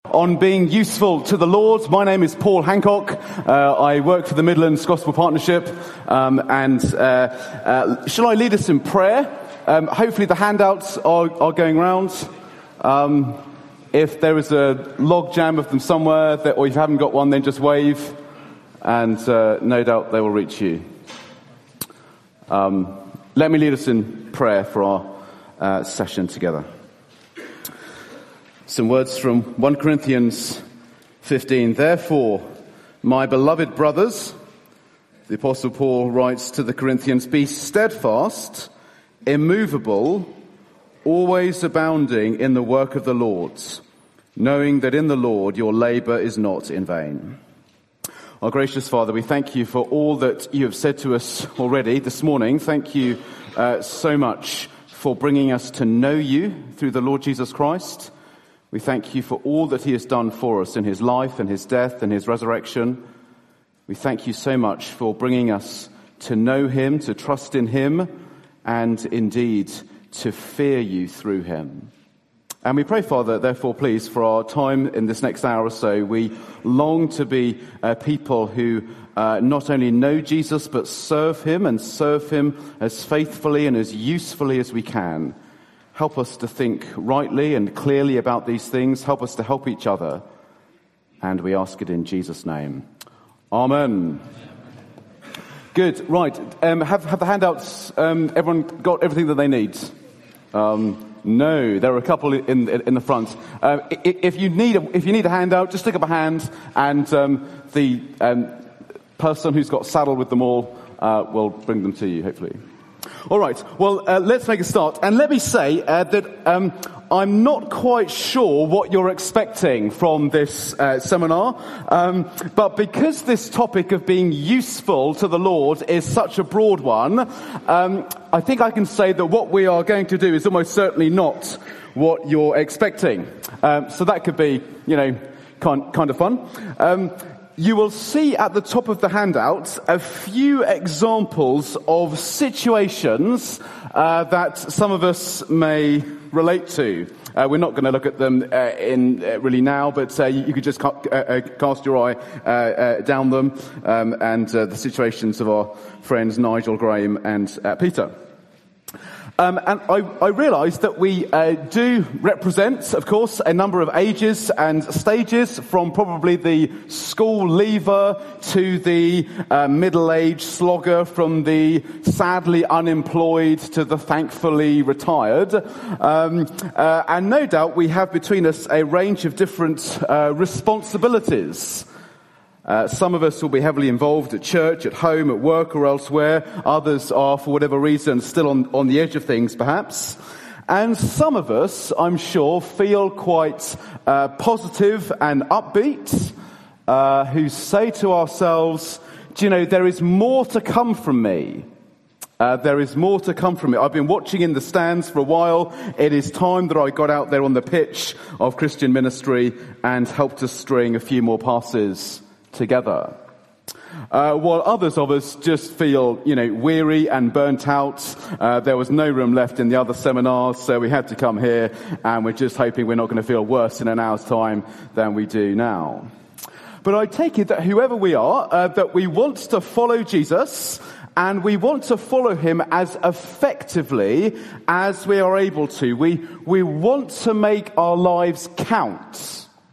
On being useful to the Lord. My name is Paul Hancock. I work for the Midlands Gospel Partnership. Shall I lead us in prayer? Hopefully the handouts are going round. If there is a log jam of them somewhere, or if you haven't got one, then just wave, and no doubt they will reach you. Let me lead us in prayer for our session together. Some words from 1 Corinthians 15. Therefore, my beloved brothers, the Apostle Paul writes to the Corinthians, be steadfast, immovable, always abounding in the work of the Lord, knowing that in the Lord your labor is not in vain. Our gracious Father, we thank you for all that you have said to us already this morning. Thank you so much for bringing us to know you through the Lord Jesus Christ. We thank you for all that he has done for us in his life and his death and his resurrection. We thank you so much for bringing us to know him, to trust in him, and indeed to fear you through him. And we pray, Father, therefore, please, for our time in this next hour or so, we long to be people who not only know Jesus, but serve him as faithfully and as usefully as we can. Help us to think rightly and clearly about these things. Help us to help each other. And we ask it in Jesus' name. Amen. Good. Right. Have the handouts, everyone got everything that they need? No, there are a couple in the front. If you need a handout, just stick up a hand, and the person who's got saddled with them all will bring them to you, hopefully. All right. Well, let's make a start. And let me say that I'm not quite sure what you're expecting from this seminar, but because this topic of being useful to the Lord is such a broad one, I think I can say that what we are going to do is almost certainly not what you're expecting. So that could be, kind of fun. You will see at the top of the handout a few examples of situations that some of us may relate to. We're not going to look at them really now, but you could just cast your eye down them and the situations of our friends Nigel, Graham and Peter. And I realise that we do represent, of course, a number of ages and stages, from probably the school leaver to the middle-aged slogger, from the sadly unemployed to the thankfully retired. And no doubt we have between us a range of different responsibilities. Some of us will be heavily involved at church, at home, at work or elsewhere. Others are, for whatever reason, still on the edge of things, perhaps. And some of us, I'm sure, feel quite positive and upbeat, who say to ourselves, do you know, there is more to come from me. There is more to come from it. I've been watching in the stands for a while. It is time that I got out there on the pitch of Christian ministry and helped us string a few more passes together. While others of us just feel, weary and burnt out. There was no room left in the other seminars, so we had to come here, and we're just hoping we're not going to feel worse in an hour's time than we do now. But I take it that whoever we are, that we want to follow Jesus, and we want to follow him as effectively as we are able to. We want to make our lives count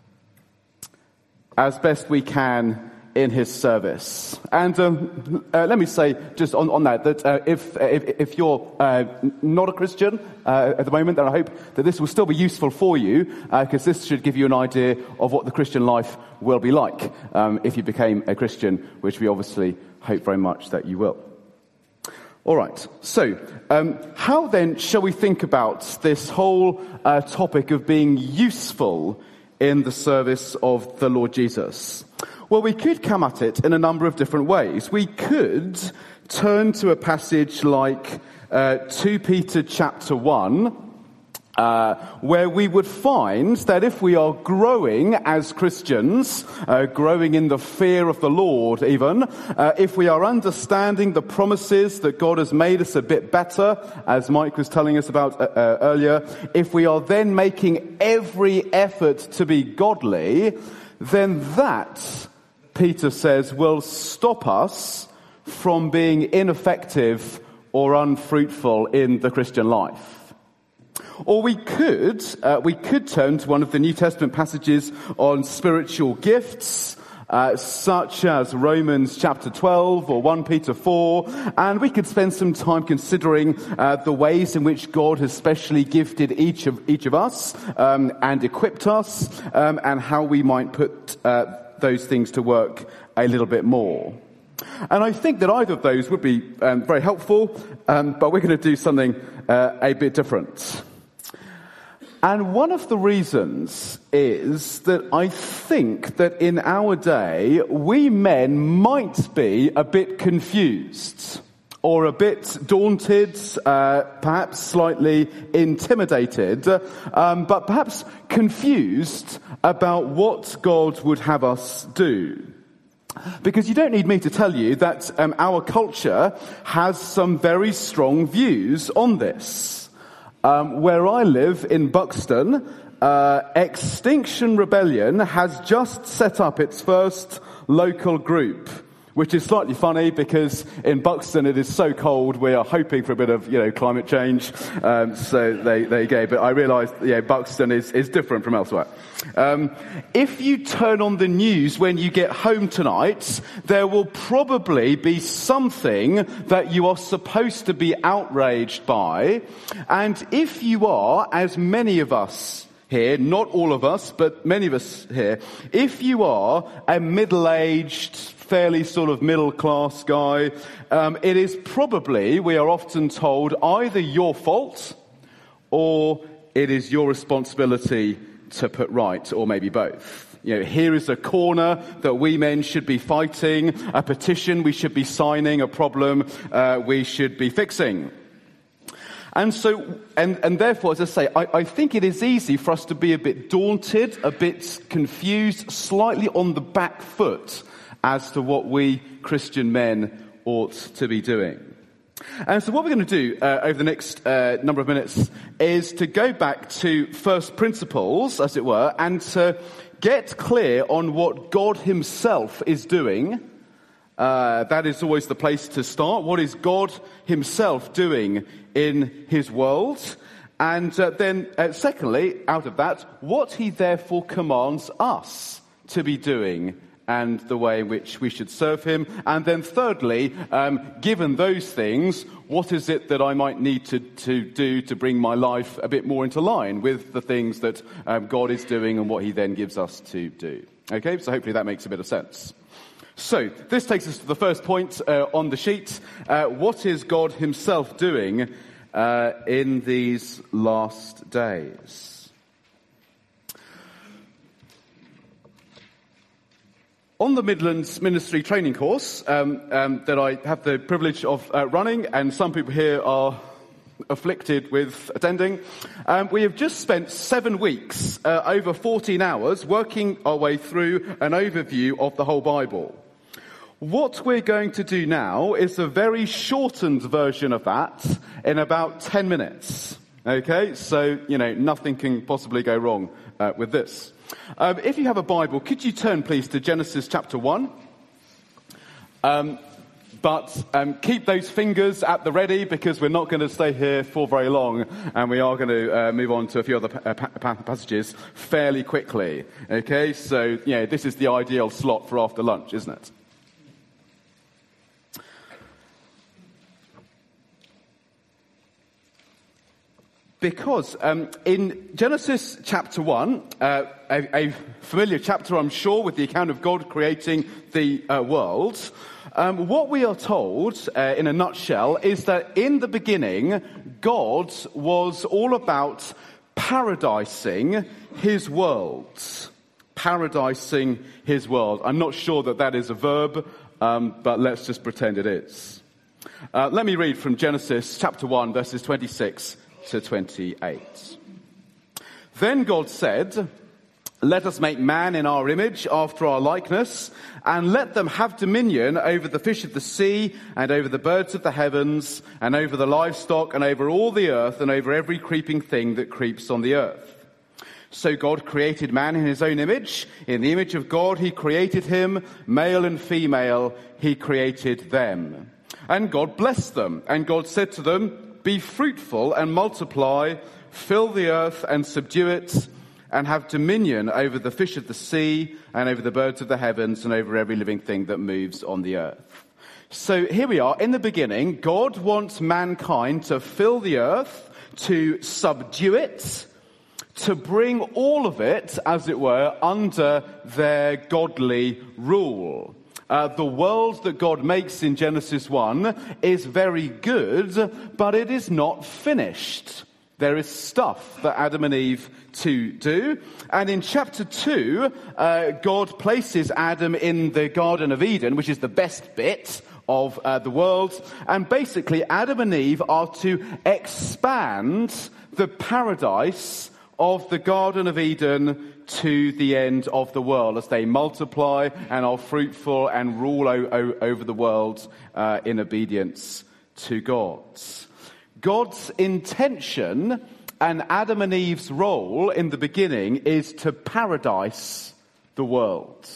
as best we can in his service. And let me say just on that if you're not a Christian at the moment, then I hope that this will still be useful for you, because this should give you an idea of what the Christian life will be like if you became a Christian, which we obviously hope very much that you will. All right, so how then shall we think about this whole topic of being useful in the service of the Lord Jesus? Well, we could come at it in a number of different ways. We could turn to a passage like 2 Peter chapter 1 where we would find that if we are growing as Christians, growing in the fear of the Lord even, if we are understanding the promises that God has made us a bit better, as Mike was telling us about earlier, if we are then making every effort to be godly, then that, Peter says, will stop us from being ineffective or unfruitful in the Christian life. Or we could turn to one of the New Testament passages on spiritual gifts, such as Romans chapter 12 or 1 Peter 4, and we could spend some time considering the ways in which God has specially gifted each of us and equipped us, and how we might put those things to work a little bit more. And I think that either of those would be very helpful, but we're going to do something a bit different. And one of the reasons is that I think that in our day, we men might be a bit confused or a bit daunted, perhaps slightly intimidated, but perhaps confused about what God would have us do. Because you don't need me to tell you that our culture has some very strong views on this. Where I live in Buxton, Extinction Rebellion has just set up its first local group, which is slightly funny because in Buxton it is so cold. We are hoping for a bit of, climate change. So there you go. But I realise, Buxton is different from elsewhere. If you turn on the news when you get home tonight, there will probably be something that you are supposed to be outraged by. And if you are, as many of us here, not all of us, but many of us here, if you are a middle-aged, fairly sort of middle-class guy, it is probably, we are often told, either your fault or it is your responsibility to put right, or maybe both. Here is a corner that we men should be fighting, a petition we should be signing, a problem we should be fixing. And so, and therefore, as I say, I think it is easy for us to be a bit daunted, a bit confused, slightly on the back foot as to what we Christian men ought to be doing. And so what we're going to do over the next number of minutes is to go back to first principles, as it were, and to get clear on what God himself is doing. That is always the place to start. What is God himself doing in his world? And then, secondly, out of that, what he therefore commands us to be doing and the way in which we should serve him. And then thirdly, given those things, what is it that I might need to do to bring my life a bit more into line with the things that God is doing and what he then gives us to do? Okay, so hopefully that makes a bit of sense. So, this takes us to the first point on the sheet. What is God himself doing in these last days? On the Midlands Ministry Training course that I have the privilege of running, and some people here are afflicted with attending, we have just spent 7 weeks, over 14 hours, working our way through an overview of the whole Bible. What we're going to do now is a very shortened version of that in about 10 minutes. Okay, so, nothing can possibly go wrong with this. If you have a Bible, could you turn, please, to Genesis chapter 1? But keep those fingers at the ready, because we're not going to stay here for very long, and we are going to move on to a few other passages fairly quickly. Okay, so, this is the ideal slot for after lunch, isn't it? Because in Genesis chapter 1, a familiar chapter, I'm sure, with the account of God creating the world, what we are told, in a nutshell, is that in the beginning, God was all about paradising his world. Paradising his world. I'm not sure that is a verb, but let's just pretend it is. Let me read from Genesis chapter 1, verses 26 to 28. Then God said, "Let us make man in our image, after our likeness, and let them have dominion over the fish of the sea, and over the birds of the heavens, and over the livestock, and over all the earth, and over every creeping thing that creeps on the earth." So God created man in his own image. In the image of God he created him, male and female he created them. And God blessed them, and God said to them, "Be fruitful and multiply, fill the earth and subdue it, and have dominion over the fish of the sea, and over the birds of the heavens, and over every living thing that moves on the earth." So here we are. In the beginning, God wants mankind to fill the earth, to subdue it, to bring all of it, as it were, under their godly rule. The world that God makes in Genesis 1 is very good, but it is not finished. There is stuff that Adam and Eve to do. And in chapter 2, God places Adam in the Garden of Eden, which is the best bit of the world. And basically, Adam and Eve are to expand the paradise of the Garden of Eden to the end of the world, as they multiply and are fruitful and rule over the world in obedience to God. God's intention and Adam and Eve's role in the beginning is to paradise the world.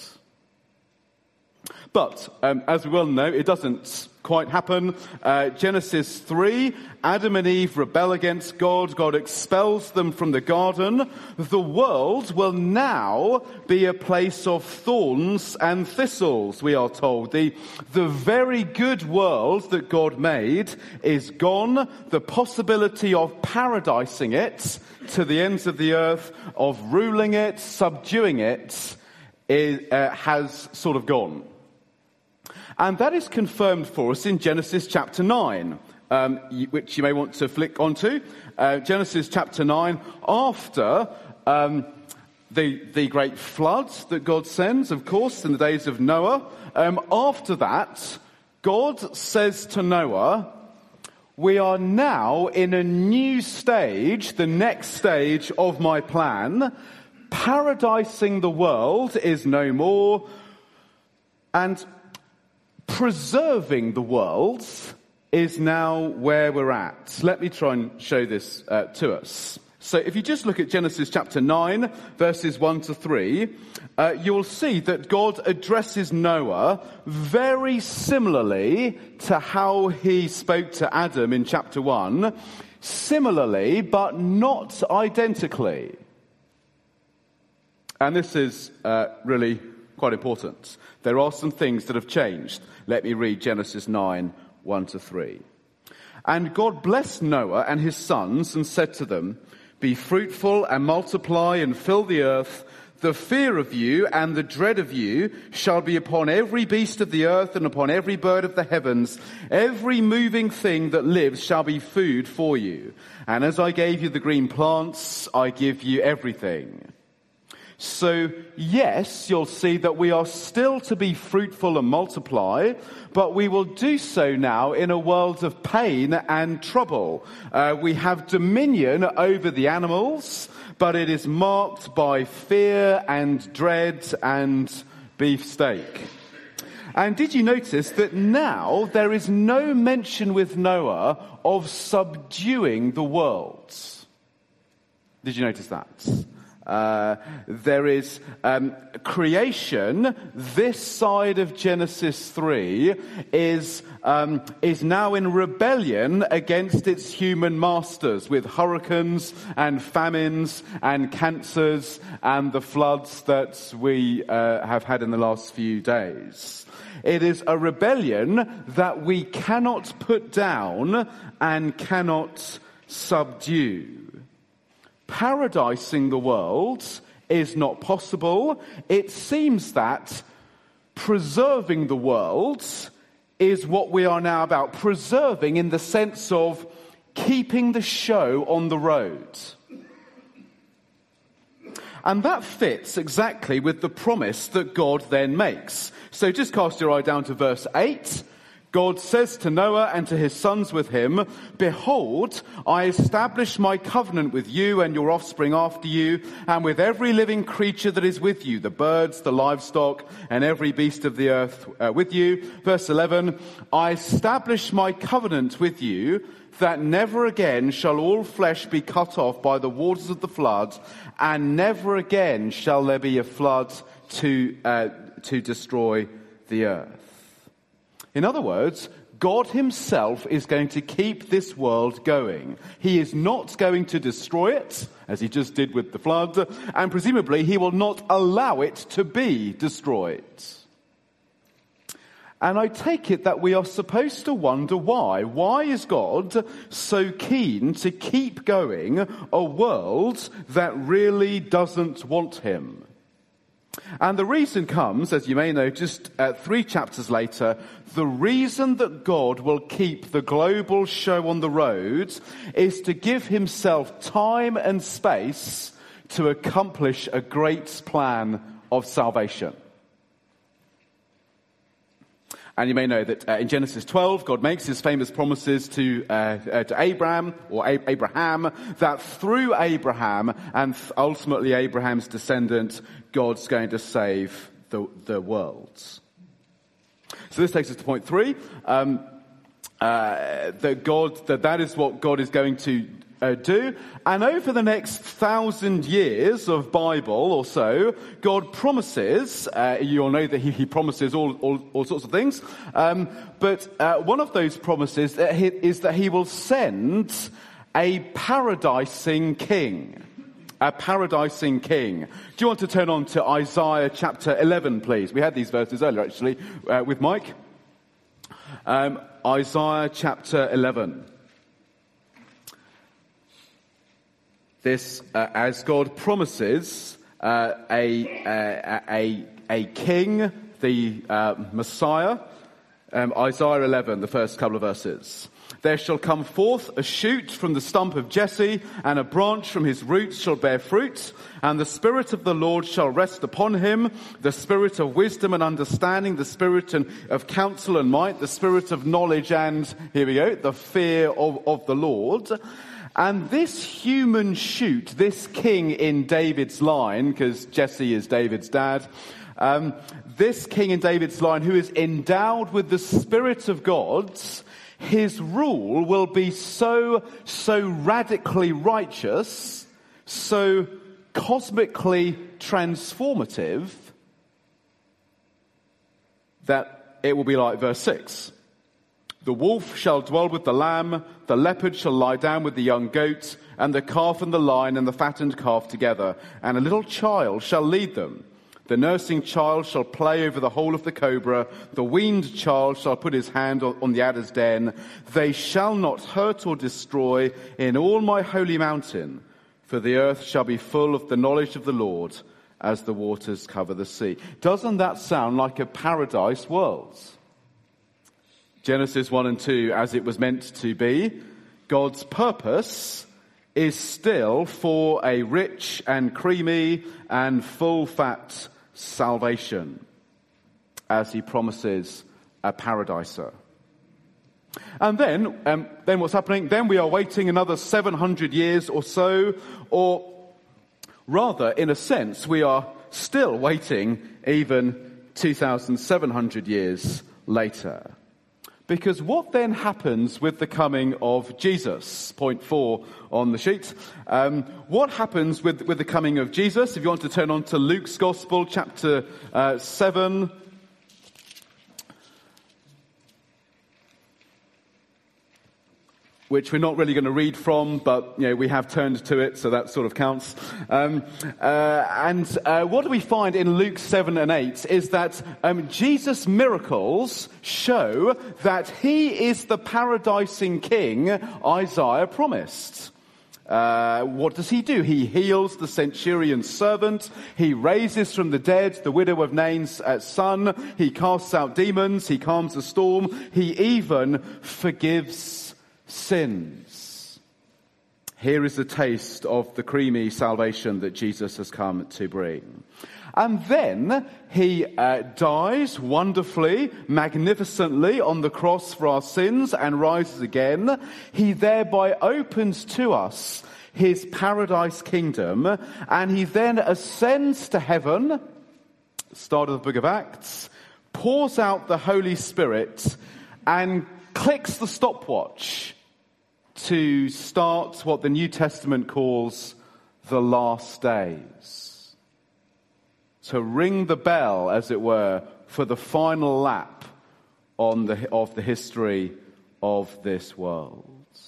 But, as we well know, it doesn't quite happen. Genesis 3, Adam and Eve rebel against God. God expels them from the garden. The world will now be a place of thorns and thistles, we are told. The very good world that God made is gone. The possibility of paradising it to the ends of the earth, of ruling it, subduing it, has sort of gone. And that is confirmed for us in Genesis chapter 9, which you may want to flick onto. Genesis chapter 9, after the great flood that God sends, of course, in the days of Noah. After that, God says to Noah, "We are now in a new stage, the next stage of my plan. Paradising the world is no more, and preserving the world is now where we're at." Let me try and show this to us. So if you just look at Genesis chapter 9, verses 1 to 3, you'll see that God addresses Noah very similarly to how he spoke to Adam in chapter 1. Similarly, but not identically. And this is really quite important. There are some things that have changed. Let me read Genesis 9, 1 to 3. "And God blessed Noah and his sons and said to them, 'Be fruitful and multiply and fill the earth. The fear of you and the dread of you shall be upon every beast of the earth and upon every bird of the heavens. Every moving thing that lives shall be food for you. And as I gave you the green plants, I give you everything.'" So, yes, you'll see that we are still to be fruitful and multiply, but we will do so now in a world of pain and trouble. We have dominion over the animals, but it is marked by fear and dread and beefsteak. And did you notice that now there is no mention with Noah of subduing the world? Did you notice that? There is creation. This side of Genesis 3 is now in rebellion against its human masters, with hurricanes and famines and cancers and the floods that we have had in the last few days. It is a rebellion that we cannot put down and cannot subdue. Paradising the world is not possible. It seems that preserving the world is what we are now about. Preserving in the sense of keeping the show on the road. And that fits exactly with the promise that God then makes. So just cast your eye down to verse 8. God says to Noah and to his sons with him, "Behold, I establish my covenant with you and your offspring after you, and with every living creature that is with you, the birds, the livestock, and every beast of the earth with you." Verse 11, "I establish my covenant with you, that never again shall all flesh be cut off by the waters of the flood, and never again shall there be a flood to destroy the earth." In other words, God himself is going to keep this world going. He is not going to destroy it, as he just did with the flood, and presumably he will not allow it to be destroyed. And I take it that we are supposed to wonder why. Why is God so keen to keep going a world that really doesn't want him? And the reason comes, as you may know, just 3 chapters later. The reason that God will keep the global show on the road is to give himself time and space to accomplish a great plan of salvation. And you may know that in Genesis 12, God makes his famous promises to Abraham, that through Abraham and ultimately Abraham's descendant, God's going to save the world. So this takes us to point 3, that is what God is going to do. And over the next 1,000 years of Bible or so, God promises, you'll know that he promises all sorts of things, but one of those promises is that he will send a paradising king. A paradising king. Do you want to turn on to Isaiah chapter 11, please? We had these verses earlier, actually, with Mike. Isaiah chapter 11. This, as God promises, a king, the Messiah. Isaiah 11, the first couple of verses. "There shall come forth a shoot from the stump of Jesse, and a branch from his roots shall bear fruit. And the Spirit of the Lord shall rest upon him, the Spirit of wisdom and understanding, the Spirit of counsel and might, the Spirit of knowledge and," here we go, "the fear of the Lord." And this human shoot, this king in David's line, because Jesse is David's dad, this king in David's line who is endowed with the Spirit of God, his rule will be so radically righteous, so cosmically transformative, that it will be like verse 6. "The wolf shall dwell with the lamb, the leopard shall lie down with the young goat, and the calf and the lion and the fattened calf together, and a little child shall lead them. The nursing child shall play over the hole of the cobra. The weaned child shall put his hand on the adder's den. They shall not hurt or destroy in all my holy mountain, for the earth shall be full of the knowledge of the Lord as the waters cover the sea." Doesn't that sound like a paradise world? Genesis 1 and 2, as it was meant to be. God's purpose is still for a rich and creamy and full-fat salvation, as he promises a paradiser. And then what's happening? Then we are waiting another 700 years or so, or rather, in a sense, we are still waiting even 2,700 years later. Because what then happens with the coming of Jesus? Point 4 on the sheet. What happens with the coming of Jesus? If you want to turn on to Luke's Gospel, chapter 7. Which we're not really going to read from, but we have turned to it, so that sort of counts. And what do we find in Luke 7 and 8 is that Jesus' miracles show that he is the paradising king Isaiah promised. What does he do? He heals the centurion's servant. He raises from the dead the widow of Nain's son. He casts out demons. He calms the storm. He even forgives sins. Here is a taste of the creamy salvation that Jesus has come to bring. And then he dies wonderfully, magnificently on the cross for our sins and rises again. He thereby opens to us his paradise kingdom, and he then ascends to heaven, start of the book of Acts, pours out the Holy Spirit and clicks the stopwatch to start what the New Testament calls the last days. To ring the bell, as it were, for the final lap of the history of this world.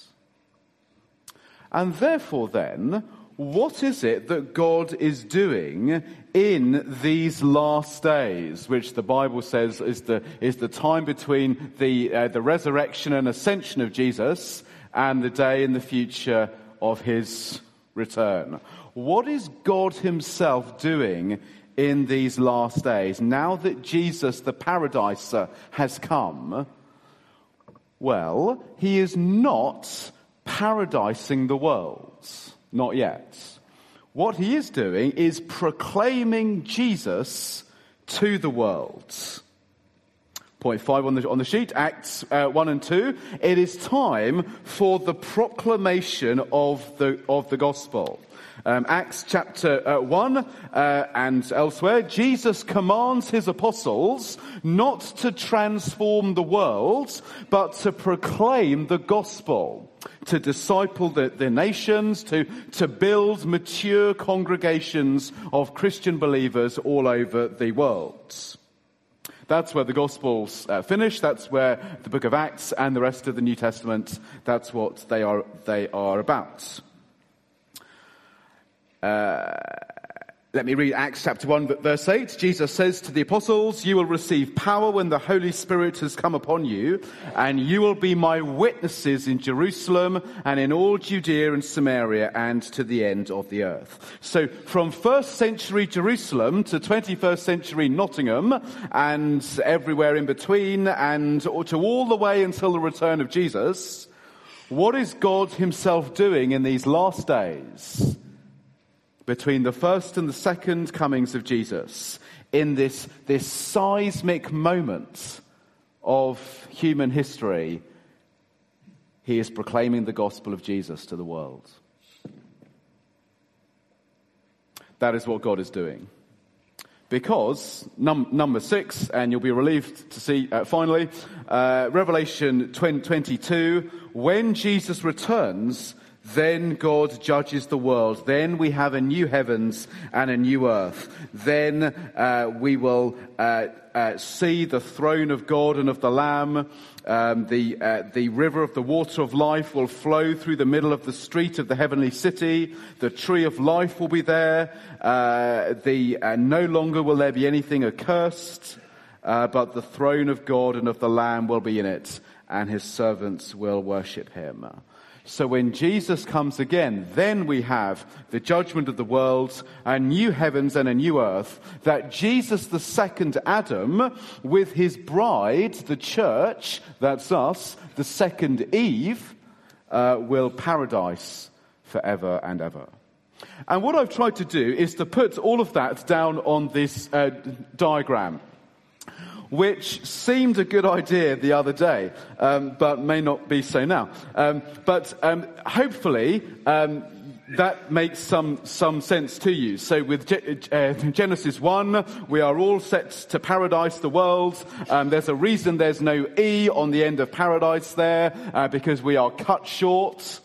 And therefore then, what is it that God is doing in these last days, which the Bible says is the time between the resurrection and ascension of Jesus and the day in the future of his return? What is God himself doing in these last days, now that Jesus, the Paradiser, has come? Well, he is not paradising the world. Not yet. What he is doing is proclaiming Jesus to the world. Point 5 on the sheet, Acts 1 and 2. It is time for the proclamation of the gospel. Acts chapter 1 and elsewhere, Jesus commands his apostles not to transform the world, but to proclaim the gospel, to disciple the nations, to build mature congregations of Christian believers all over the world. That's where the Gospels finish. That's where the book of Acts and the rest of the New Testament, that's what they are about. Let me read Acts chapter 1, verse 8. Jesus says to the apostles, "You will receive power when the Holy Spirit has come upon you, and you will be my witnesses in Jerusalem and in all Judea and Samaria and to the end of the earth." So from 1st century Jerusalem to 21st century Nottingham and everywhere in between and to all the way until the return of Jesus, what is God himself doing in these last days? Between the first and the second comings of Jesus, in this seismic moment of human history, he is proclaiming the gospel of Jesus to the world. That is what God is doing. Because, number 6, and you'll be relieved to see finally, Revelation 22, when Jesus returns, then God judges the world. Then we have a new heavens and a new earth. Then we will see the throne of God and of the Lamb. The river of the water of life will flow through the middle of the street of the heavenly city. The tree of life will be there. No longer will there be anything accursed, but the throne of God and of the Lamb will be in it, and his servants will worship him. So when Jesus comes again, then we have the judgment of the world, a new heavens and a new earth, that Jesus, the second Adam, with his bride, the church, that's us, the second Eve, will paradise forever and ever. And what I've tried to do is to put all of that down on this diagram, which seemed a good idea the other day, but may not be so now. But hopefully that makes some sense to you. So with Genesis 1, we are all set to paradise the world. There's a reason there's no E on the end of paradise there, because we are cut short.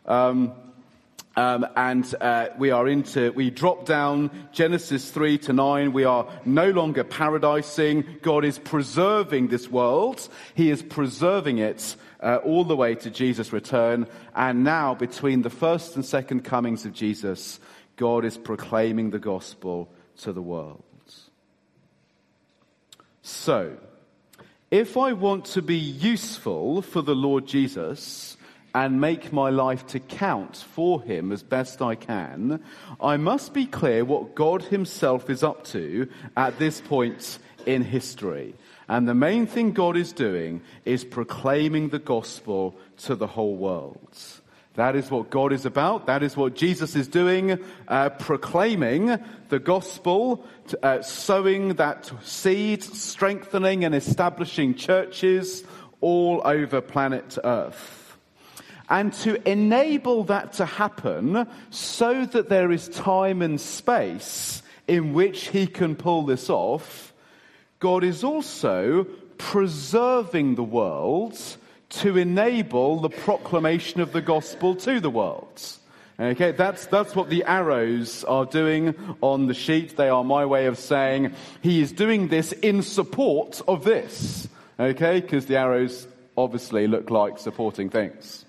We drop down Genesis 3 to 9. We are no longer paradising. God is preserving this world. He is preserving it all the way to Jesus' return. And now, between the first and second comings of Jesus, God is proclaiming the gospel to the world. So, if I want to be useful for the Lord Jesus and make my life to count for him as best I can, I must be clear what God himself is up to at this point in history. And the main thing God is doing is proclaiming the gospel to the whole world. That is what God is about. That is what Jesus is doing, proclaiming the gospel, sowing that seed, strengthening and establishing churches all over planet Earth. And to enable that to happen so that there is time and space in which he can pull this off, God is also preserving the world to enable the proclamation of the gospel to the world. Okay, that's what the arrows are doing on the sheet. They are my way of saying he is doing this in support of this. Okay, because the arrows obviously look like supporting things.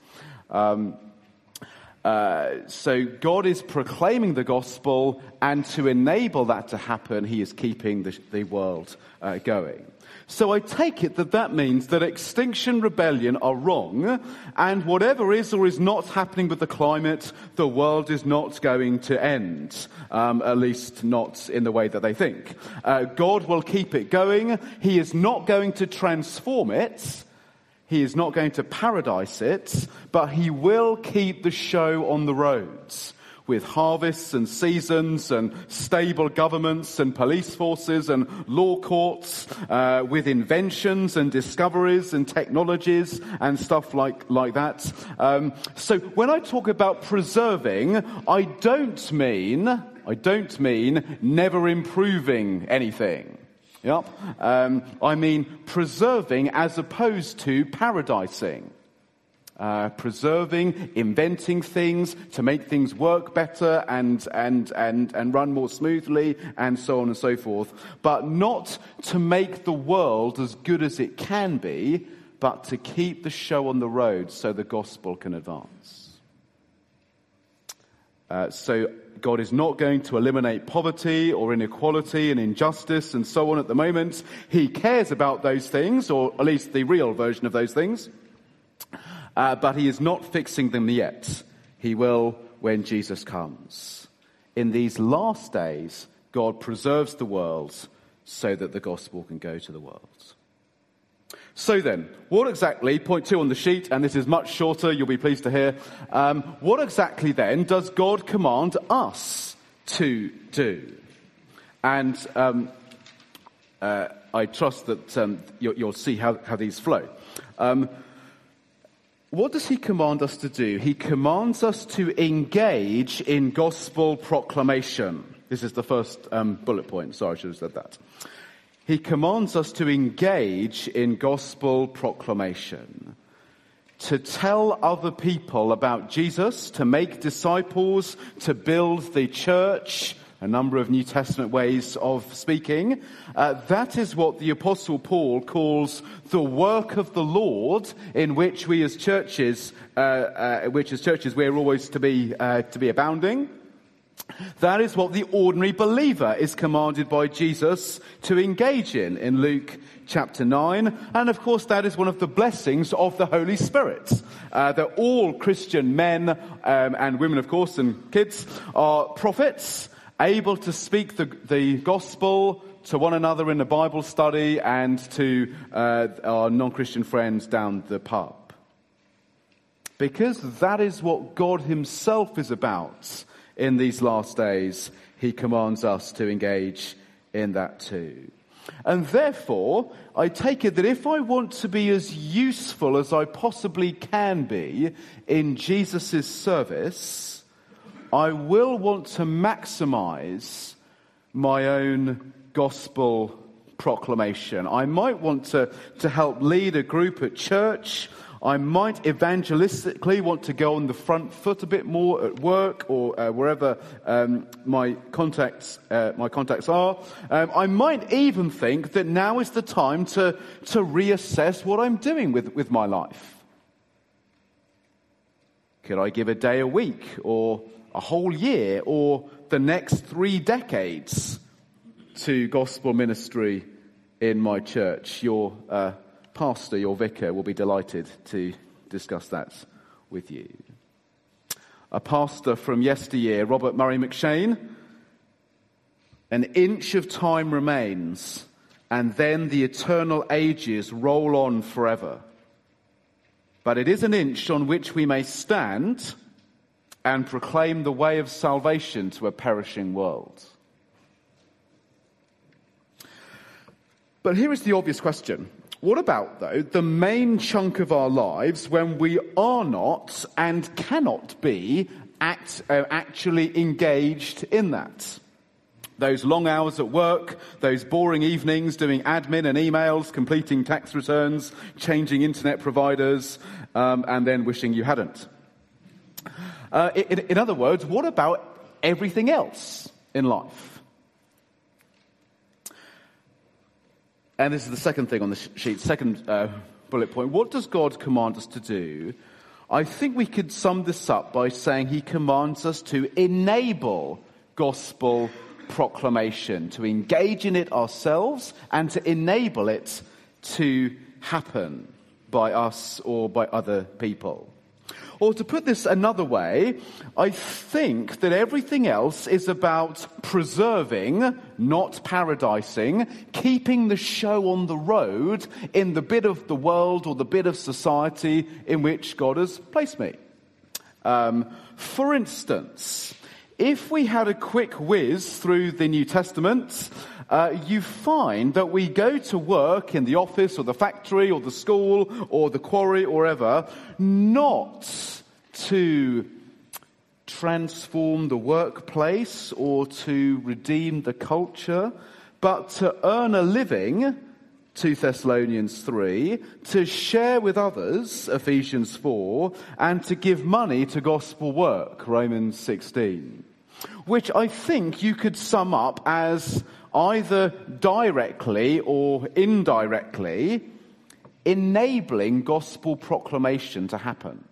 So God is proclaiming the gospel, and to enable that to happen, he is keeping the world going. So I take it that means that Extinction Rebellion are wrong, and whatever is or is not happening with the climate, the world is not going to end, at least not in the way that they think. God will keep it going. He is not going to transform it. He is not going to paradise it, but he will keep the show on the roads, with harvests and seasons and stable governments and police forces and law courts, with inventions and discoveries and technologies and stuff like that. So when I talk about preserving, I don't mean never improving anything. Yep. I mean preserving as opposed to paradising. Preserving, inventing things to make things work better and run more smoothly, and so on and so forth. But not to make the world as good as it can be, but to keep the show on the road so the gospel can advance. So God is not going to eliminate poverty or inequality and injustice and so on at the moment. He cares about those things, or at least the real version of those things. But he is not fixing them yet. He will when Jesus comes. In these last days, God preserves the world so that the gospel can go to the world. So then, what exactly, point 2 on the sheet, and this is much shorter, you'll be pleased to hear, what exactly then does God command us to do? And I trust that you'll see how these flow. What does he command us to do? He commands us to engage in gospel proclamation. This is the first bullet point. Sorry, I should have said that. He commands us to engage in gospel proclamation, to tell other people about Jesus, to make disciples, to build the church, a number of New Testament ways of speaking. That is what the Apostle Paul calls the work of the Lord, in which we as churches, we're always to be abounding. That is what the ordinary believer is commanded by Jesus to engage in Luke chapter 9. And of course, that is one of the blessings of the Holy Spirit. That all Christian men and women, of course, and kids are prophets, able to speak the gospel to one another in a Bible study and to our non-Christian friends down the pub. Because that is what God himself is about. In these last days, he commands us to engage in that too. And therefore, I take it that if I want to be as useful as I possibly can be in Jesus' service, I will want to maximize my own gospel proclamation. I might want to help lead a group at church. I might evangelistically want to go on the front foot a bit more at work or wherever my contacts are. I might even think that now is the time to reassess what I'm doing with my life. Could I give a day a week or a whole year or the next 3 decades to gospel ministry in my church? Your pastor, your vicar, will be delighted to discuss that with you. A pastor from yesteryear, Robert Murray McShane, an inch of time remains, and then the eternal ages roll on forever. but it is an inch on which we may stand and proclaim the way of salvation to a perishing world. But here is the obvious question. What about, though, the main chunk of our lives when we are not and cannot be actually engaged in that? Those long hours at work, those boring evenings doing admin and emails, completing tax returns, changing internet providers, and then wishing you hadn't. In other words, what about everything else in life? And this is the second thing on the sheet, second bullet point. What does God command us to do? I think we could sum this up by saying he commands us to enable gospel proclamation, to engage in it ourselves and to enable it to happen by us or by other people. Or to put this another way, I think that everything else is about preserving, not paradising, keeping the show on the road in the bit of the world or the bit of society in which God has placed me. For instance, if we had a quick whiz through the New Testament, you find that we go to work in the office or the factory or the school or the quarry or wherever, not to transform the workplace or to redeem the culture, but to earn a living, 2 Thessalonians 3, to share with others, Ephesians 4, and to give money to gospel work, Romans 16. Which I think you could sum up as either directly or indirectly enabling gospel proclamation to happen.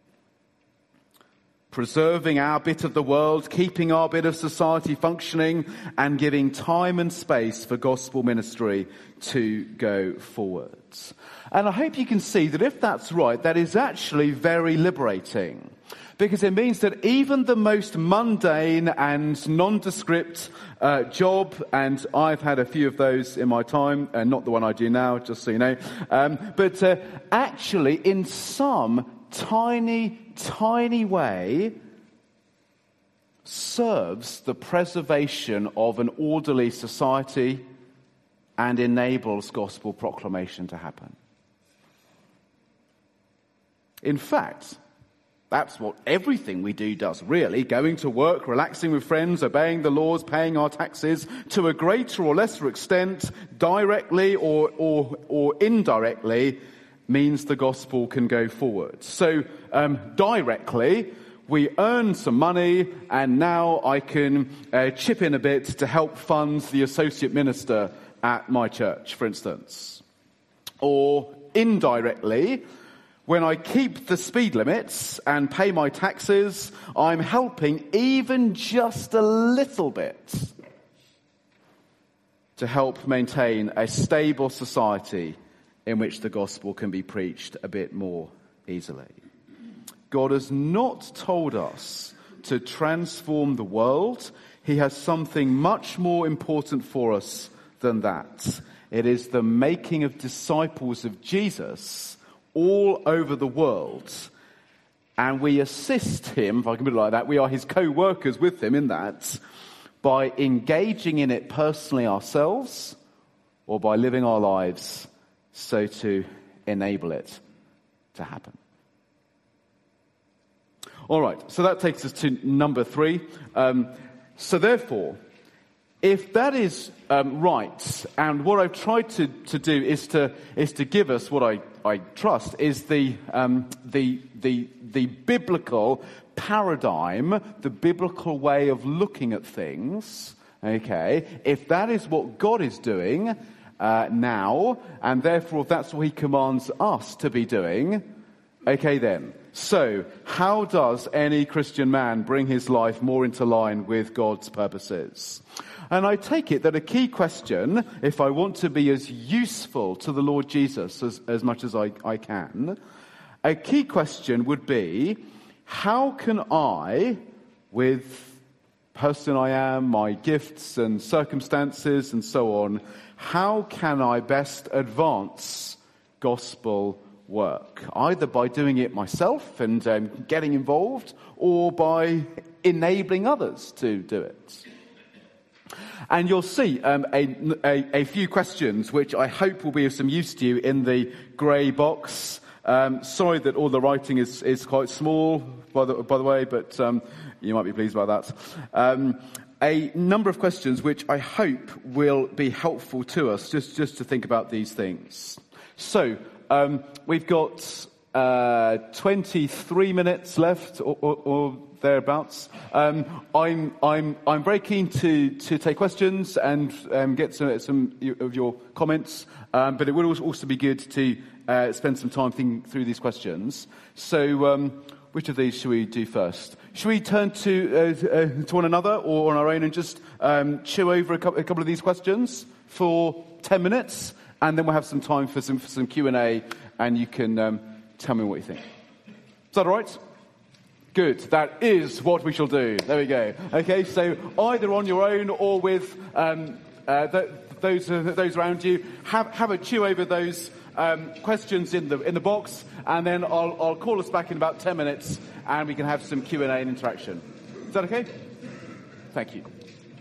Preserving our bit of the world, keeping our bit of society functioning, and giving time and space for gospel ministry to go forwards. And I hope you can see that if that's right, that is actually very liberating. Because it means that even the most mundane and nondescript job, and I've had a few of those in my time, and not the one I do now, just so you know, but actually in some tiny way serves the preservation of an orderly society and enables gospel proclamation to happen. In fact, that's what everything we do does, really. Going to work, relaxing with friends, obeying the laws, paying our taxes, to a greater or lesser extent, directly or indirectly, means the gospel can go forward. So, directly, we earn some money, and now I can chip in a bit to help fund the associate minister at my church, for instance. Or indirectly, when I keep the speed limits and pay my taxes, I'm helping even just a little bit to help maintain a stable society in which the gospel can be preached a bit more easily. God has not told us to transform the world. He has something much more important for us than that. It is the making of disciples of Jesus all over the world, and we assist him, if I can put it like that, we are his co-workers with him in that, by engaging in it personally ourselves, or by living our lives so to enable it to happen. All right, so that takes us to number 3. So therefore, if that is right, and what I've tried to do is to give us what I trust is the biblical paradigm, the biblical way of looking at things. Okay, if that is what God is doing now, and therefore if that's what He commands us to be doing, okay then. So, how does any Christian man bring his life more into line with God's purposes? And I take it that a key question, if I want to be as useful to the Lord Jesus as much as I can, a key question would be, how can I, with the person I am, my gifts and circumstances and so on, how can I best advance gospel work, either by doing it myself and getting involved, or by enabling others to do it. And you'll see a few questions which I hope will be of some use to you in the grey box. Sorry that all the writing is quite small, by the way, but you might be pleased about that. A number of questions which I hope will be helpful to us just to think about these things. So we've got 23 minutes left, or thereabouts. I'm very keen to take questions and get some of your comments, but it would also be good to spend some time thinking through these questions. So which of these should we do first? Should we turn to one another or on our own and just chew over a couple of these questions for 10 minutes, and then we'll have some time for some Q&A, and you can tell me what you think. Is that all right? Good. That is what we shall do. There we go. Okay, so either on your own or with those around you, have a chew over those questions in the box, and then I'll call us back in about 10 minutes, and we can have some Q&A and interaction. Is that okay? Thank you.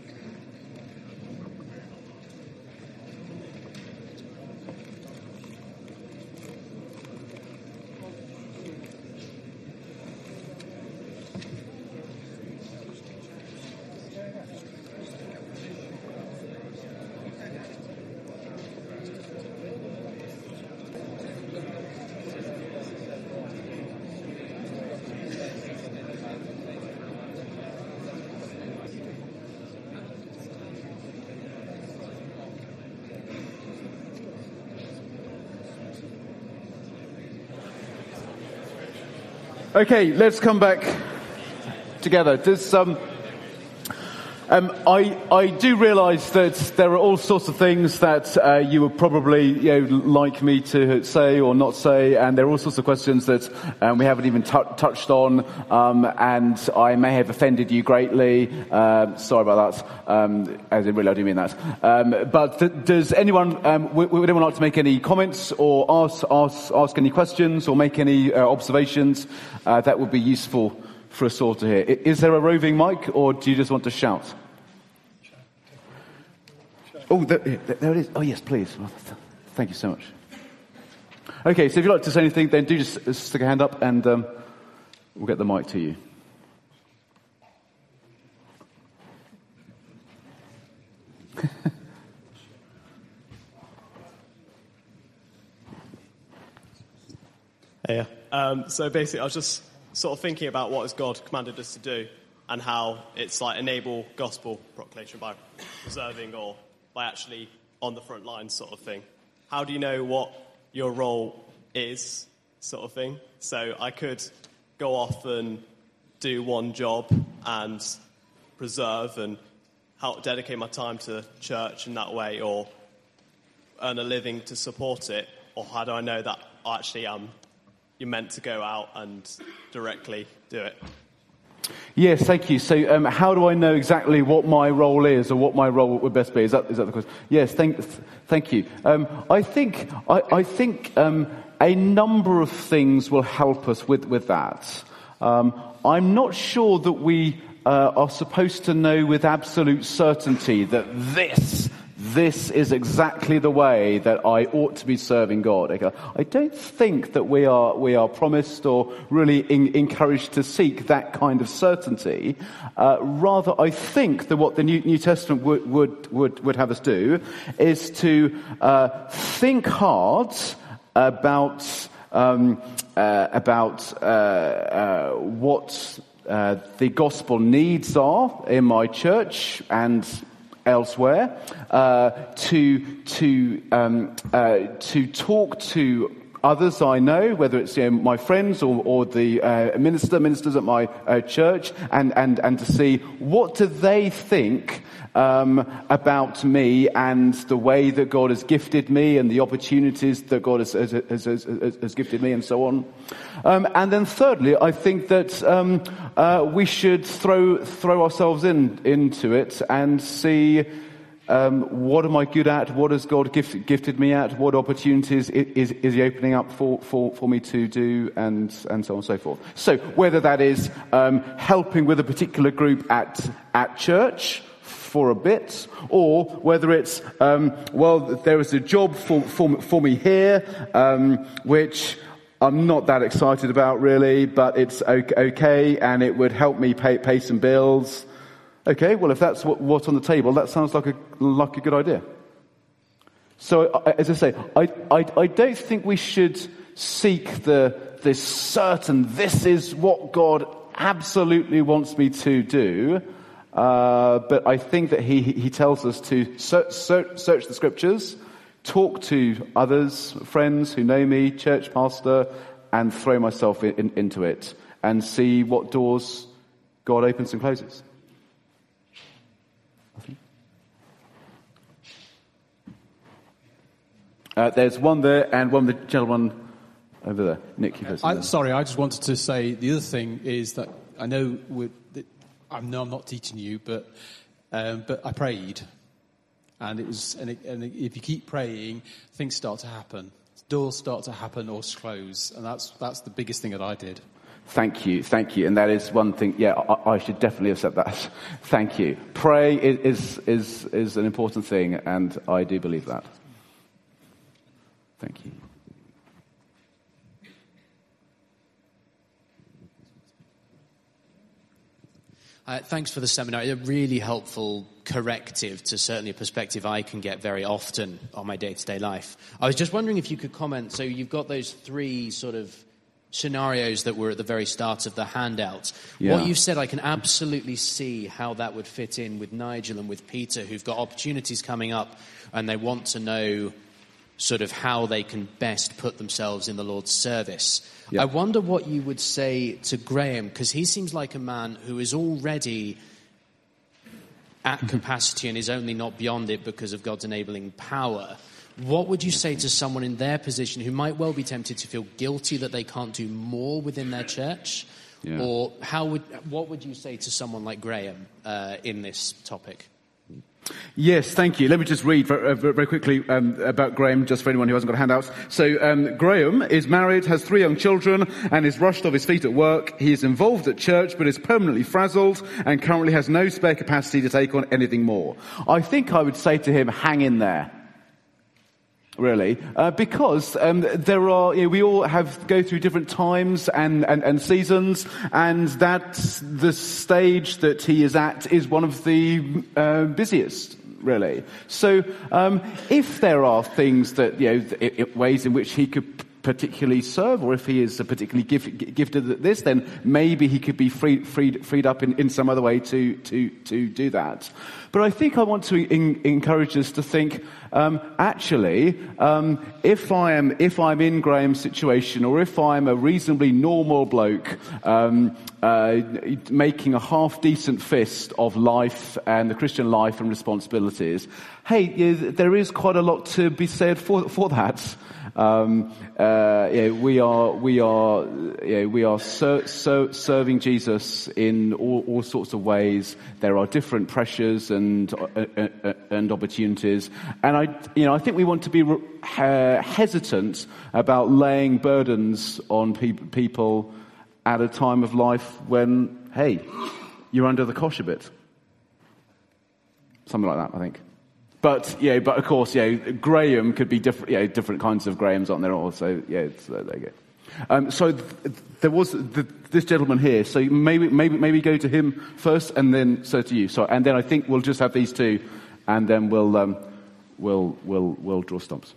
Okay, let's come back together. I do realise that there are all sorts of things that you would probably like me to say or not say, and there are all sorts of questions that we haven't even touched on, and I may have offended you greatly. Sorry about that. As in, really, I do mean that. But does anyone would anyone like to make any comments or ask any questions or make any observations that would be useful for us all to hear? Is there a roving mic, or do you just want to shout? Oh, there it is. Oh, yes, please. Well, thank you so much. Okay, so if you'd like to say anything, then do just stick a hand up, and we'll get the mic to you. Yeah. So basically, I was just sort of thinking about what has God commanded us to do, and how it's like enable gospel proclamation by preserving or by actually on the front line sort of thing. How do you know what your role is sort of thing? So I could go off and do one job and preserve and help dedicate my time to church in that way, or earn a living to support it, or how do I know that actually you're meant to go out and directly do it? Yes, thank you. So, how do I know exactly what my role is, or what my role would best be? Is that the question? Yes, thank you. I think a number of things will help us with that. I'm not sure that we are supposed to know with absolute certainty that this is exactly the way that I ought to be serving God. I don't think that we are promised or really encouraged to seek that kind of certainty. Rather, I think that what the New Testament would have us do is to think hard about what the gospel needs are in my church and elsewhere, to talk to others I know, whether it's my friends or the ministers at my church, and to see what do they think about me and the way that God has gifted me and the opportunities that God has gifted me, and so on. And then thirdly, I think that we should throw ourselves into it and see what am I good at? What has God gifted me at? What opportunities is he opening up for me to do, and so on and so forth. So whether that is helping with a particular group at church for a bit, or whether it's there is a job for me here, which I'm not that excited about really, but it's okay, and it would help me pay some bills. Okay, well, if that's what's on the table, that sounds like a good idea. So, as I say, I don't think we should seek this certain, this is what God absolutely wants me to do. But I think that he tells us to search the scriptures, talk to others, friends who know me, church pastor, and throw myself into it and see what doors God opens and closes. There's one there and one, the gentleman over there. Nick, you first. Sorry, I just wanted to say the other thing is that I know I'm not teaching you, but I prayed, and if you keep praying, things start to happen. Doors start to happen or close, and that's the biggest thing that I did. Thank you, and that is one thing. Yeah, I should definitely have said that. Thank you. Pray is an important thing, and I do believe that. Thank you. Thanks for the seminar. A really helpful corrective to certainly a perspective I can get very often on my day-to-day life. I was just wondering if you could comment. So you've got those three sort of scenarios that were at the very start of the handout. Yeah. What you've said, I can absolutely see how that would fit in with Nigel and with Peter, who've got opportunities coming up and they want to know sort of how they can best put themselves in the Lord's service. Yeah. I wonder what you would say to Graham, because he seems like a man who is already at capacity and is only not beyond it because of God's enabling power. What would you say to someone in their position who might well be tempted to feel guilty that they can't do more within their church? Yeah. Or what would you say to someone like Graham in this topic? Yes, thank you. Let me just read very quickly about Graham, just for anyone who hasn't got handouts. So Graham is married, has 3 young children, and is rushed off his feet at work. He is involved at church, but is permanently frazzled, and currently has no spare capacity to take on anything more. I think I would say to him, hang in there. Really, because there are, we all go through different times and seasons, and that's the stage that he is at is one of the busiest, really. So, if there are things that ways in which he could particularly serve, or if he is particularly gifted at this, then maybe he could be freed up in some other way to do that. But I think I want to encourage us to think, actually, if I'm in Graham's situation, or if I'm a reasonably normal bloke, making a half decent fist of life and the Christian life and responsibilities, hey, there is quite a lot to be said for that. We are serving Jesus in all sorts of ways. There are different pressures and opportunities, and I think we want to be hesitant about laying burdens on people at a time of life when, hey, you're under the cosh a bit, something like that, I think. But of course, Graham could be different, different kinds of Grahams, aren't there? Also, there you go. So there was this gentleman here. So maybe go to him first, and then to you. So, and then I think we'll just have these two, and then we'll draw stumps.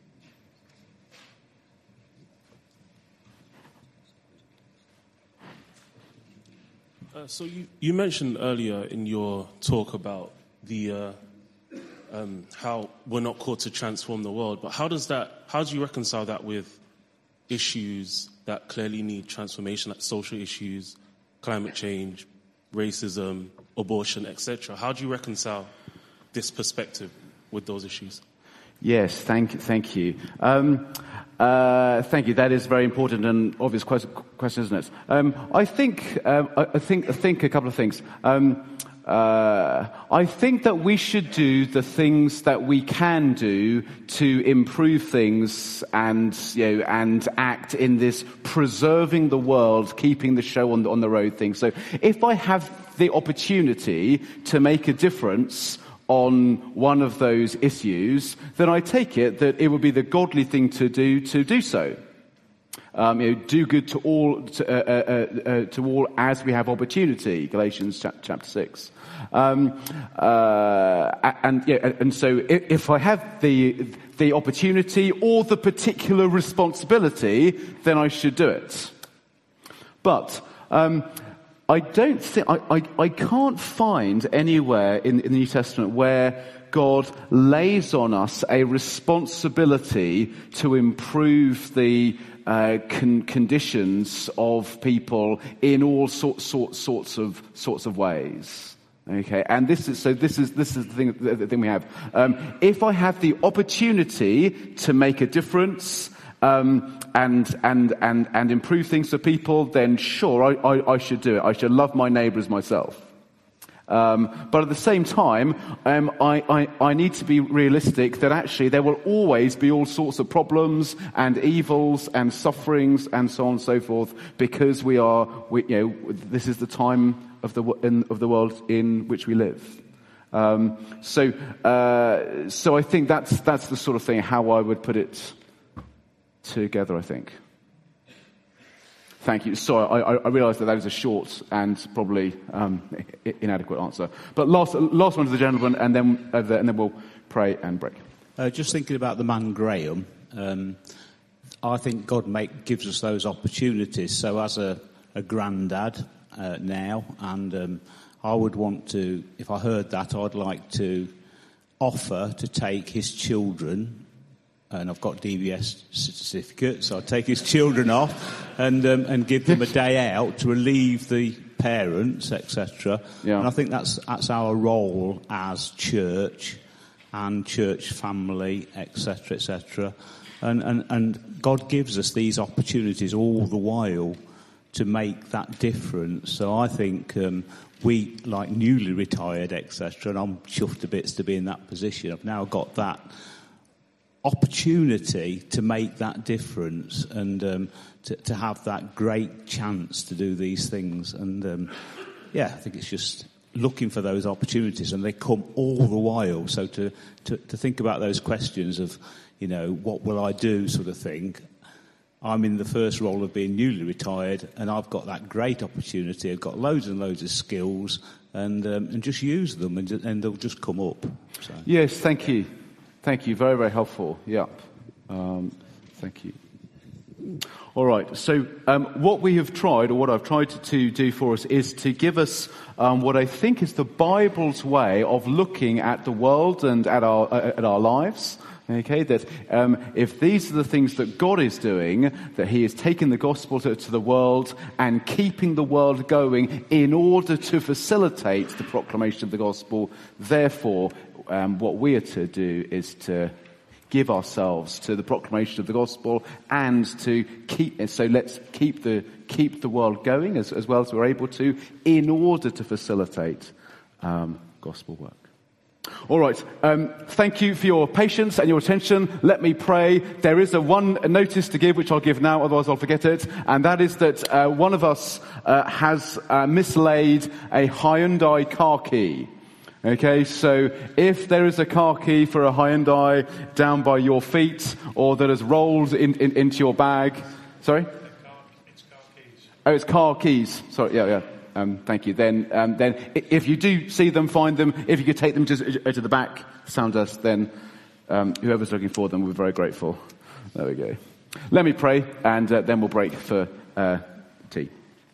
So you mentioned earlier in your talk about the how we're not called to transform the world, but how do you reconcile that with issues that clearly need transformation, like social issues, climate change, racism, abortion, etc.? How do you reconcile this perspective with those issues? Yes, thank you. Thank you. That is very important and obvious question, isn't it? I think a couple of things. I think that we should do the things that we can do to improve things and act in this preserving the world, keeping the show on the road thing. So if I have the opportunity to make a difference on one of those issues, then I take it that it would be the godly thing to do so. Do good to all as we have opportunity. Galatians chapter 6. And so if I have the opportunity or the particular responsibility, then I should do it. But I don't think I can't find anywhere in the New Testament where God lays on us a responsibility to improve the conditions of people in all sorts of ways. Okay, and this is the thing we have. If I have the opportunity to make a difference and improve things for people, then sure, I should do it. I should love my neighbour as myself. But at the same time, I need to be realistic that actually there will always be all sorts of problems and evils and sufferings and so on and so forth, because this is the time of the world in which we live. So I think that's the sort of thing how I would put it together, I think. Thank you. Sorry, I realise that is a short and probably inadequate answer. But last one to the gentleman, and then we'll pray and break. Just thinking about the man Graham, I think God gives us those opportunities. So as a granddad now, and I would want to, if I heard that, I'd like to offer to take his children. And I've got DBS certificate, so I take his children off and give them a day out to relieve the parents, etc. Yeah. And I think that's our role as church and church family, etc., etc. And God gives us these opportunities all the while to make that difference. So I think we, like newly retired, etc., and I'm chuffed to bits to be in that position. I've now got that opportunity to make that difference and to have that great chance to do these things. And I think it's just looking for those opportunities, and they come all the while. So to think about those questions of, what will I do sort of thing. I'm in the first role of being newly retired, and I've got that great opportunity. I've got loads and loads of skills, and just use them, and they'll just come up. So. Yes, thank you. Thank you. Very, very helpful. Yeah. Thank you. All right. So what we have tried, or what I've tried to do for us, is to give us what I think is the Bible's way of looking at the world and at our lives. Okay, that if these are the things that God is doing, that he is taking the gospel to the world and keeping the world going in order to facilitate the proclamation of the gospel, therefore what we are to do is to give ourselves to the proclamation of the gospel and to keep it. So let's keep the world going as well as we're able to, in order to facilitate gospel work. All right. Thank you for your patience and your attention. Let me pray. There is one notice to give, which I'll give now, otherwise I'll forget it. And that is that one of us has mislaid a Hyundai car key. Okay, so if there is a car key for a Hyundai down by your feet, or that has rolled into your bag, sorry? It's car keys. Oh, it's car keys. Sorry, yeah. Thank you. Then if you do see them, find them. If you could take them to the back, sound us. Then whoever's looking for them, we're very grateful. There we go. Let me pray, and then we'll break for tea.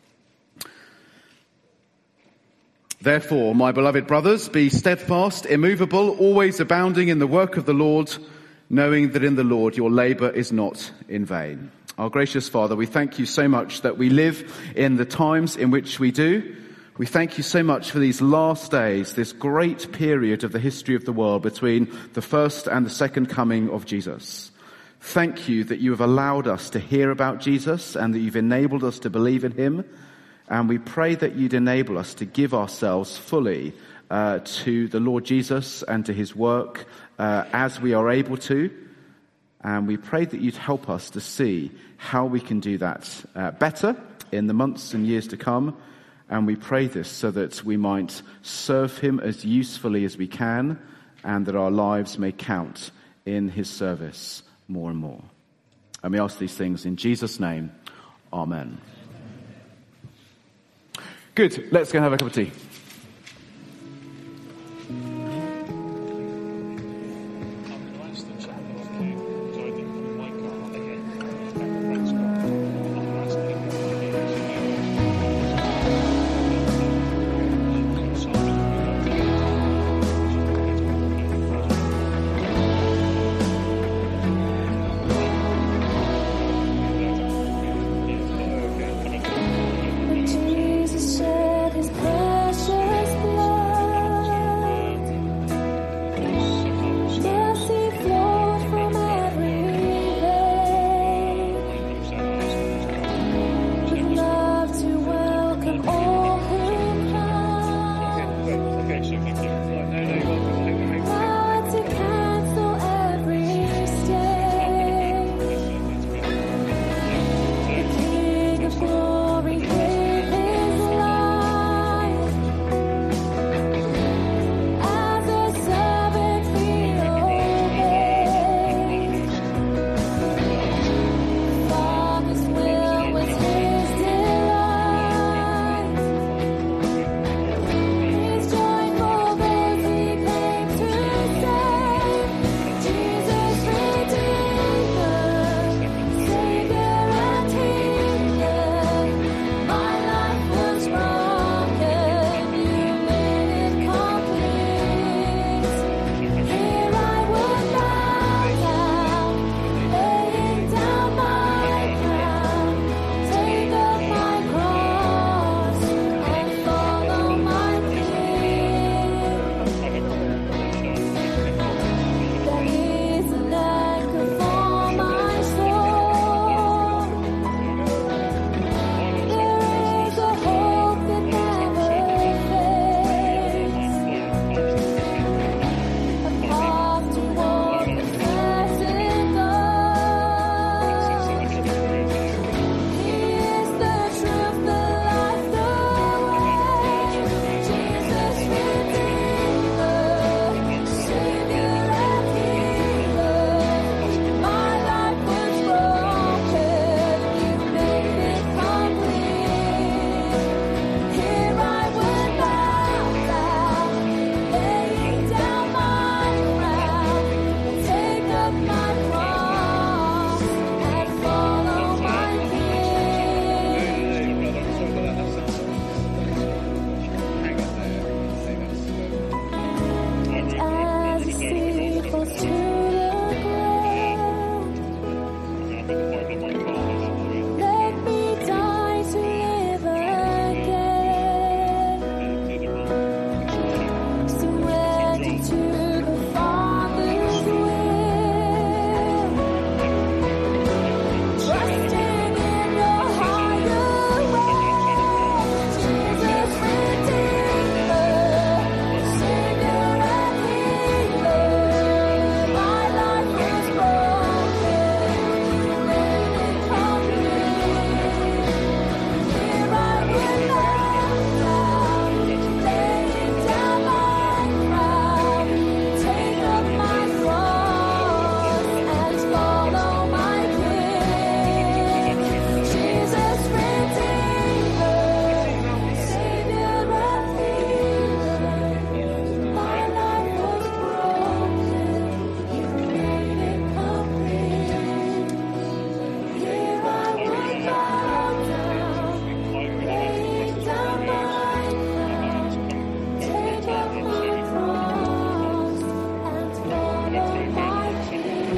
Therefore, my beloved brothers, be steadfast, immovable, always abounding in the work of the Lord, knowing that in the Lord your labour is not in vain. Our gracious Father, we thank you so much that we live in the times in which we do. We thank you so much for these last days, this great period of the history of the world between the first and the second coming of Jesus. Thank you that you have allowed us to hear about Jesus and that you've enabled us to believe in him. And we pray that you'd enable us to give ourselves fully to the Lord Jesus and to his work as we are able to. And we pray that you'd help us to see how we can do that better in the months and years to come. And we pray this so that we might serve him as usefully as we can, and that our lives may count in his service more and more. And we ask these things in Jesus' name. Amen. Good. Let's go and have a cup of tea. Jesus shed his precious blood. Mercy flowed from every vein. With love to welcome all who come. Power to cancel every stain. The King of glory gave his life. As a servant he obeyed. Father's will was his delight. His joyful those he came to save. Jesus Redeemer, Savior and Healer. My life was broken, you made it complete. Here I would bow down, laying down my crown, take up my cross and follow my King. There is an anchor for my soul. There is a hope that never fades. A path toward the blessed God. He is the truth, the life, the way. Jesus Redeemer, Savior and Healer. My life was broken, you made it complete. Here I would bow down, laying down my crown, take up my cross and follow my King. As the seed falls to the ground, let me die to live again. Surrender to the Father's will, trusting in your higher way. Jesus Redeemer, Savior and Healer. My life was broken, you made it complete. Here I would bow down, laying down my crown, take up my cross and follow my King. Jesus Redeemer, Savior and Healer. My life was broken, you made it complete. Here I would bow down, laying down my crown, take up my cross and follow my King.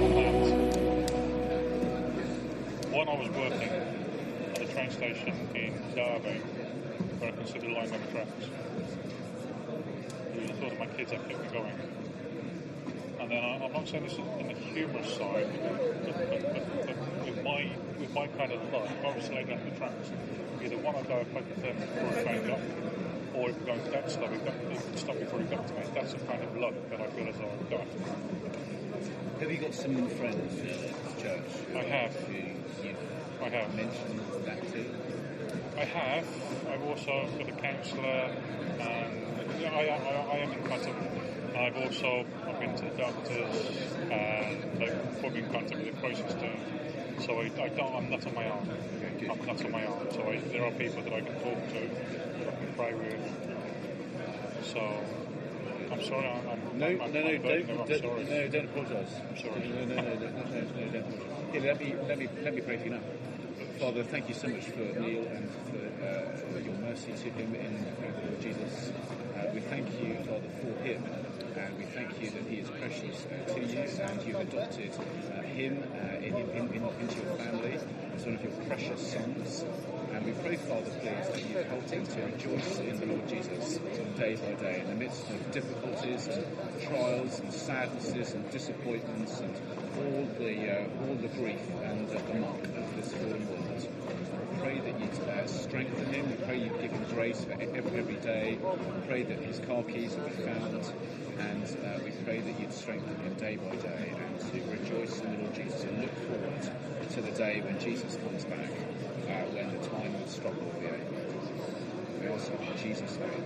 When I was working at a train station in Derby, where I considered lying on the tracks, the thought of my kids had kept me going. And then I'm not saying this in the humorous side, but with my kind of luck, if I was laid down the tracks, either one, I'd die of hypothermia before I found up, or if we're going to that stop, it could stop before it got to me. That's the kind of luck that I feel as though I've got. Have you got some friends at the church? I have. I have mentioned that too. I have. I've also got a counsellor, and I am in contact. I've been to the doctors, and they've put me in contact with the crisis team. So I'm not on my own. I'm not on my own. So there are people that I can talk to, that I can pray with. So I'm sorry. I'm sorry. No, don't apologise. I'm sorry. No, don't apologise. Here, let me pray for you now. Father, thank you so much for Neil and for your mercy to him in the Lord Jesus. We thank you, Father, for him. And we thank you that he is precious to you, and you've adopted him into your family as one of your precious sons. And we pray, Father, please, that you help him to rejoice in the Lord Jesus day by day, in the midst of difficulties and trials and sadnesses and disappointments and all the grief and the muck of this fallen world. We pray that you'd strengthen him. We pray you'd give him grace for every day. We pray that his car keys will be found. And we pray that you'd strengthen him day by day and to rejoice in the Lord Jesus and look forward to the day when Jesus comes back, when the time of struggle will be over. We ask in Jesus' name.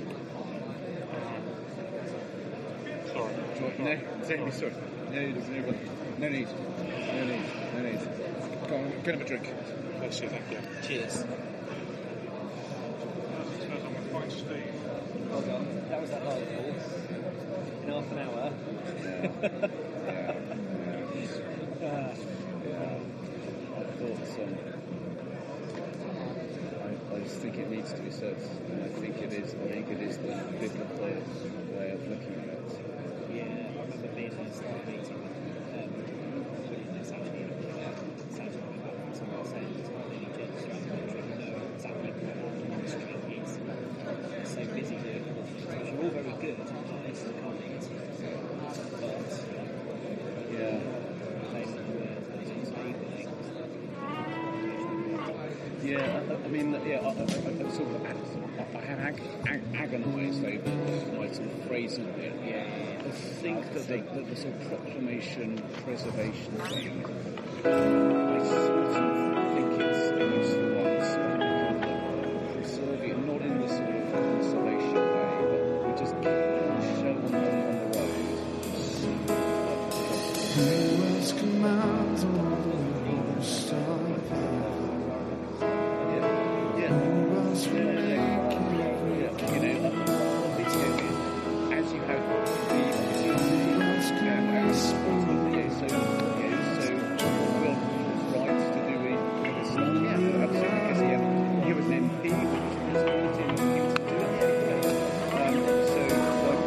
Sorry. No, don't be sorry. No need. Go on, get him a drink. Let's see, thank you. Cheers. Says I'm going to find Steve. Hold on, that was that hard call. In half an hour. I just think it needs to be said. I think it is the biblical way of looking at it. Yeah, I remember being in a staff meeting with it's actually sounds like about someone saying it's not really Jesus around the country. You know exactly what the ministry is. So busy doing all things, which are all very good and nice and kind. I have agonised over my sort of phrasing of it. I think that the sort of proclamation, preservation thing, I sort of think it's a useful one. Preserving, not in the sort of conservation way, but we just show them on the road. Who was command on the star? As you have the opportunity, so we'll rights to do with stuff. Yeah, absolutely. He was an MP, which was responsible to do it. So by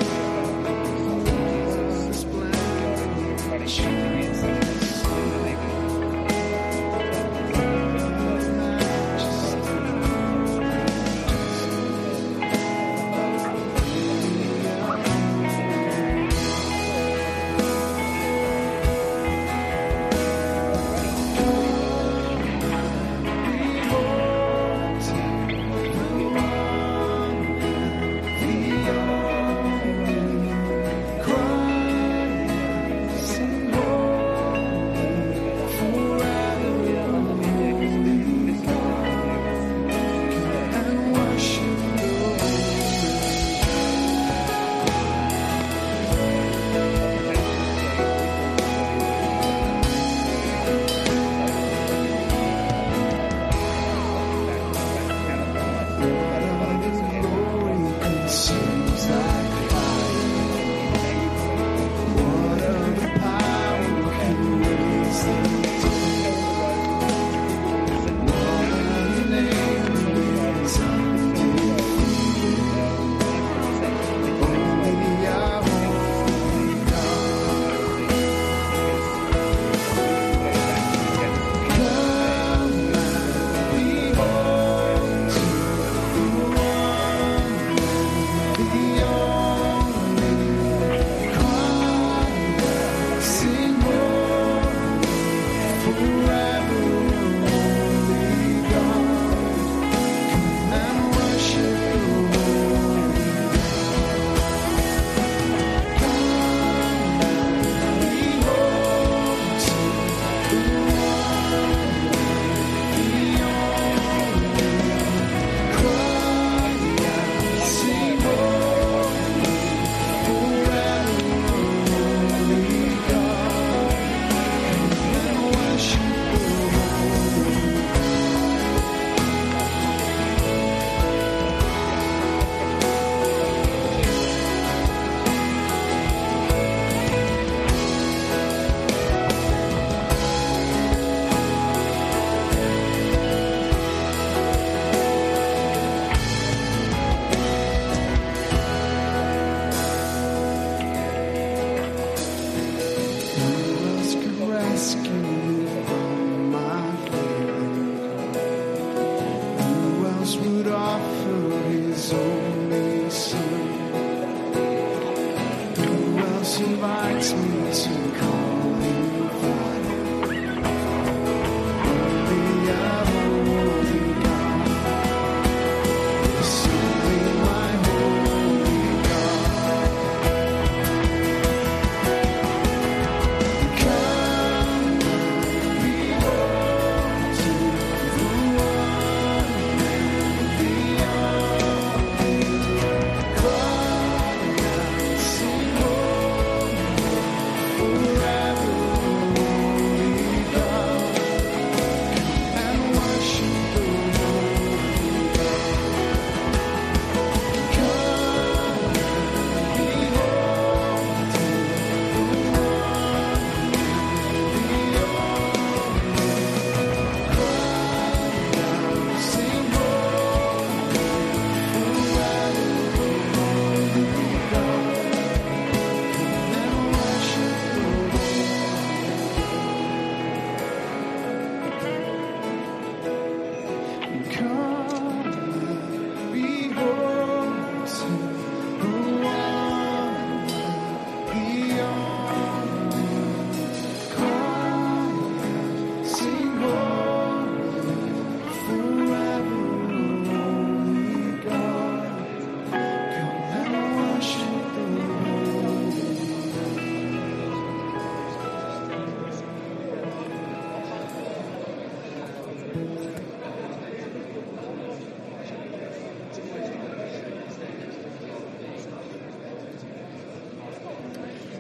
preserving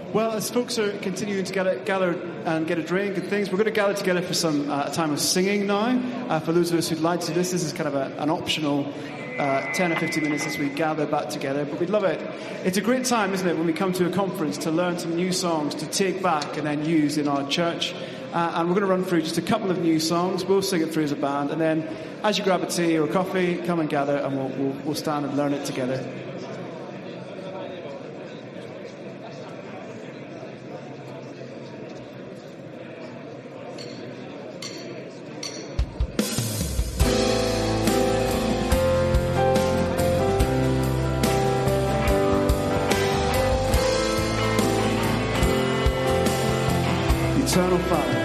Well, as folks are continuing to gather and get a drink and things, we're going to gather together for some a time of singing now. For those of us who'd like to do this is kind of an optional 10 or 15 minutes as we gather back together. But we'd love it. It's a great time, isn't it, when we come to a conference to learn some new songs to take back and then use in our church. And we're going to run through just a couple of new songs. We'll sing it through as a band. And then as you grab a tea or coffee, come and gather and we'll stand and learn it together. Eternal Father,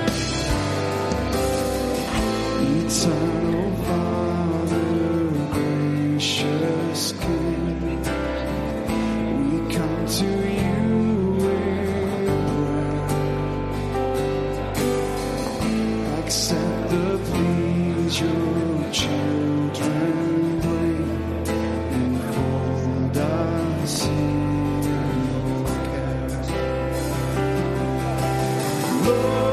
Eternal Father, gracious King, we come to you with prayer. Accept the pleas your children bring and hold us in your care. Lord,